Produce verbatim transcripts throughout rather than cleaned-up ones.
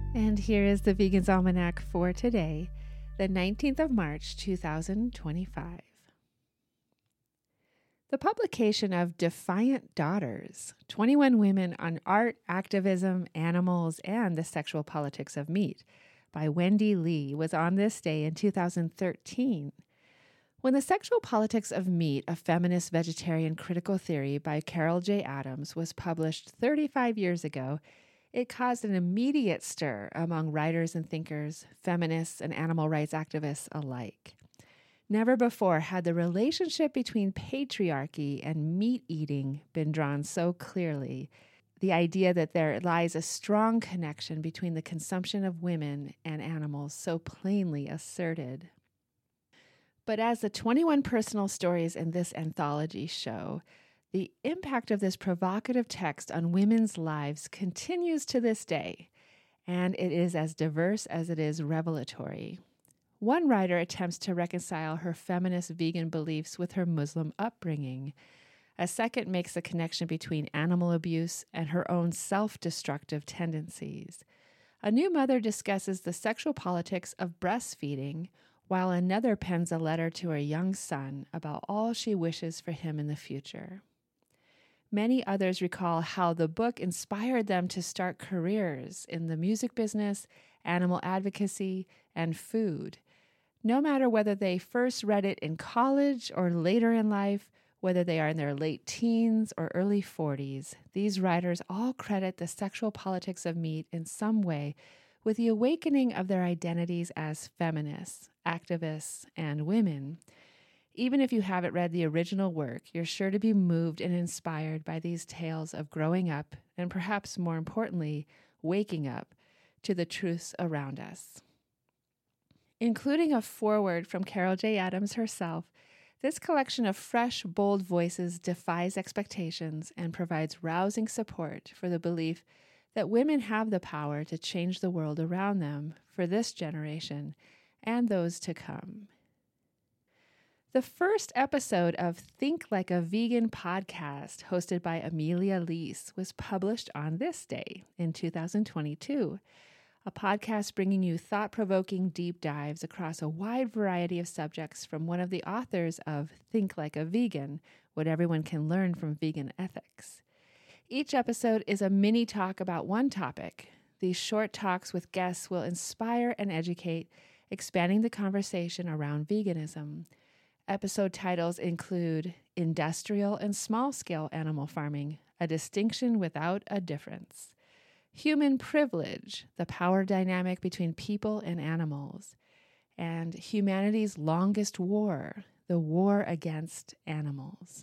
And here is the Vegan's Almanac for today, the nineteenth of March, two thousand twenty-five. The publication of Defiant Daughters, twenty-one Women on Art, Activism, Animals, and the Sexual Politics of Meat by Wendy Lee was on this day in two thousand thirteen. When The Sexual Politics of Meat, a feminist vegetarian critical theory by Carol J. Adams was published thirty-five years ago, it caused an immediate stir among writers and thinkers, feminists and animal rights activists alike. Never before had the relationship between patriarchy and meat eating been drawn so clearly. The idea that there lies a strong connection between the consumption of women and animals so plainly asserted. But as the twenty-one personal stories in this anthology show, the impact of this provocative text on women's lives continues to this day, and it is as diverse as it is revelatory. One writer attempts to reconcile her feminist vegan beliefs with her Muslim upbringing. A second makes a connection between animal abuse and her own self-destructive tendencies. A new mother discusses the sexual politics of breastfeeding, while another pens a letter to her young son about all she wishes for him in the future. Many others recall how the book inspired them to start careers in the music business, animal advocacy, and food. No matter whether they first read it in college or later in life, whether they are in their late teens or early forties, these writers all credit The Sexual Politics of Meat in some way with the awakening of their identities as feminists, activists, and women. Even if you haven't read the original work, you're sure to be moved and inspired by these tales of growing up and perhaps more importantly, waking up to the truths around us. Including a foreword from Carol J. Adams herself, this collection of fresh, bold voices defies expectations and provides rousing support for the belief that women have the power to change the world around them for this generation and those to come. The first episode of Think Like a Vegan podcast, hosted by Amelia Lease, was published on this day in two thousand twenty-two, a podcast bringing you thought-provoking deep dives across a wide variety of subjects from one of the authors of Think Like a Vegan, What Everyone Can Learn from Vegan Ethics. Each episode is a mini talk about one topic. These short talks with guests will inspire and educate, expanding the conversation around veganism. Episode titles include Industrial and Small-Scale Animal Farming, A Distinction Without a Difference. Human Privilege, the power dynamic between people and animals. And Humanity's Longest War, the war against animals.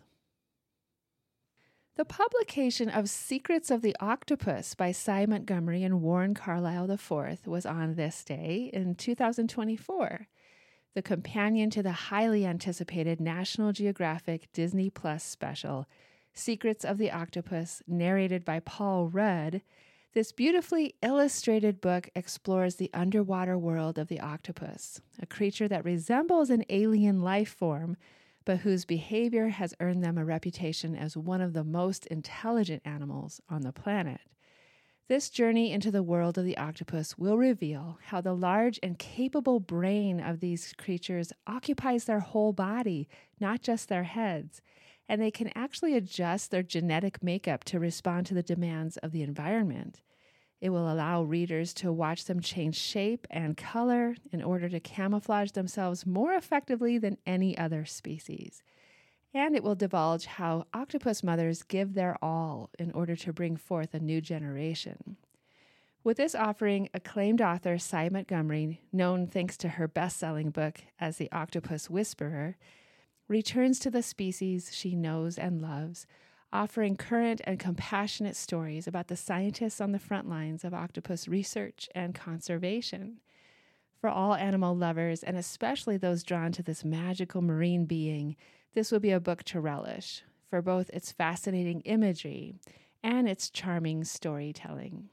The publication of Secrets of the Octopus by Cy Montgomery and Warren Carlyle the fourth was on this day in two thousand twenty-four. The companion to the highly anticipated National Geographic Disney Plus special, Secrets of the Octopus, narrated by Paul Rudd, this beautifully illustrated book explores the underwater world of the octopus, a creature that resembles an alien life form, but whose behavior has earned them a reputation as one of the most intelligent animals on the planet. This journey into the world of the octopus will reveal how the large and capable brain of these creatures occupies their whole body, not just their heads, and they can actually adjust their genetic makeup to respond to the demands of the environment. It will allow readers to watch them change shape and color in order to camouflage themselves more effectively than any other species. And it will divulge how octopus mothers give their all in order to bring forth a new generation. With this offering, acclaimed author Cy Montgomery, known thanks to her best-selling book as The Octopus Whisperer, returns to the species she knows and loves, offering current and compassionate stories about the scientists on the front lines of octopus research and conservation. For all animal lovers, and especially those drawn to this magical marine being, this will be a book to relish, for both its fascinating imagery and its charming storytelling.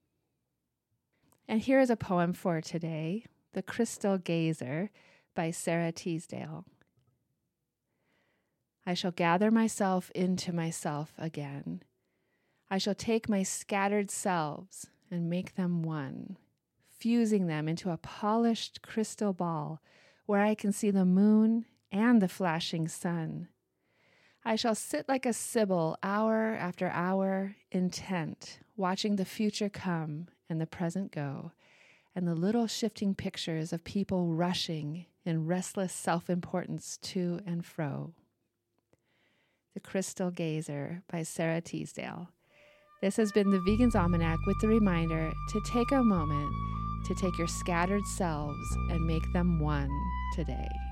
And here is a poem for today, The Crystal Gazer by Sarah Teasdale. I shall gather myself into myself again. I shall take my scattered selves and make them one. fusing them into a polished crystal ball where I can see the moon and the flashing sun. I shall sit like a sibyl hour after hour, intent, watching the future come and the present go, and the little shifting pictures of people rushing in restless self-importance to and fro. The Crystal Gazer by Sarah Teasdale. This has been the Vegan's Almanac with the reminder to take a moment to take your scattered selves and make them one today.